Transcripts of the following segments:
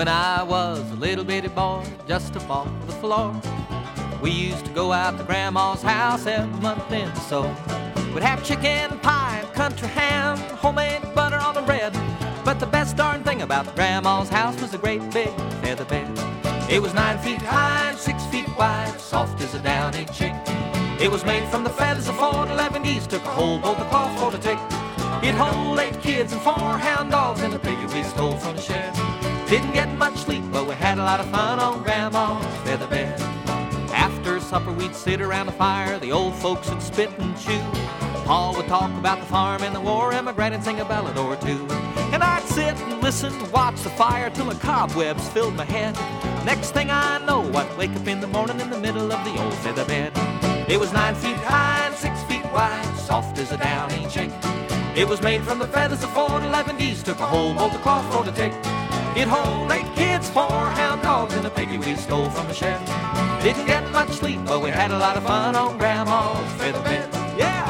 When I was a little bitty boy, just above the floor, we used to go out to Grandma's house every month in so. We'd have chicken pie and country ham, homemade butter on the bread. But the best darn thing about Grandma's house was a great big feather bed. It was 9 feet high and 6 feet wide, soft as a downy chick. It was made from the feathers of 4 to 11 geese, took a whole bolt of cloth for the tick. It hold 8 kids and 4 hound dogs in the piggy we stole from the sheriff. Didn't get much sleep, but we had a lot of fun on Grandma's feather bed. After supper we'd sit around the fire, the old folks would spit and chew. Pa would talk about the farm and the war, and my granny'd sing a ballad or two. And I'd sit and listen to watch the fire till the cobwebs filled my head. Next thing I know, I'd wake up in the morning in the middle of the old feather bed. It was 9 feet high and 6 feet wide, soft as a downy chick. It was made from the feathers of 4 to 11 geese, took a whole bolt of cloth for the tick. It hold 8 kids, 4 hound dogs, and a piggy we stole from the sheriff. Didn't get much sleep, but we had a lot of fun on Grandma's feather bed. Yeah!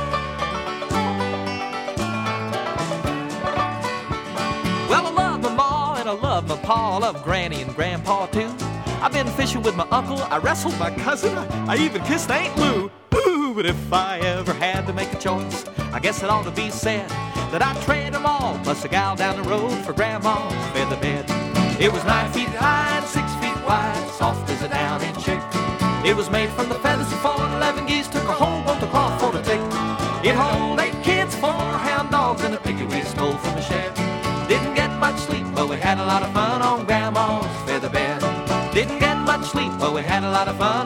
Well, I love my ma and I love my pa, I love Granny and Grandpa too. I've been fishing with my uncle, I wrestled my cousin, I even kissed Aunt Lou. Ooh, but if I ever had to make a choice, I guess it ought to be said that I'd trade them all, plus a gal down the road, for Grandma's feather bed. It was 9 feet high and 6 feet wide, soft as a downy chick. It was made from the feathers of 4 to 11 geese, took a whole bolt of cloth for the tick. It hold 8 kids, 4 hound dogs, and a piggy we stole from the sheriff. Didn't get much sleep, but we had a lot of fun on Grandma's feather bed. Didn't get much sleep, but we had a lot of fun